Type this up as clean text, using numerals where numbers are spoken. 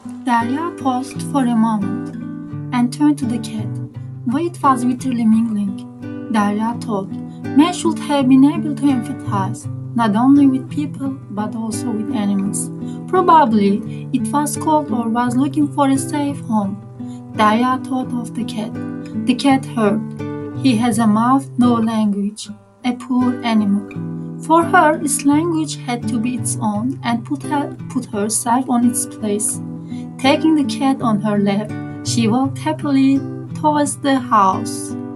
Darya paused for a moment and turned to the cat. It was bitterly mingling. Darya thought men should have been able to empathize, not only with people but also with animals. Probably it was cold or was looking for a safe home. Darya thought of the cat. The cat heard. He has a mouth, no language. A poor animal. For her, its language had to be its own and put herself on its place. Taking the cat on her lap, she walked happily towards the house.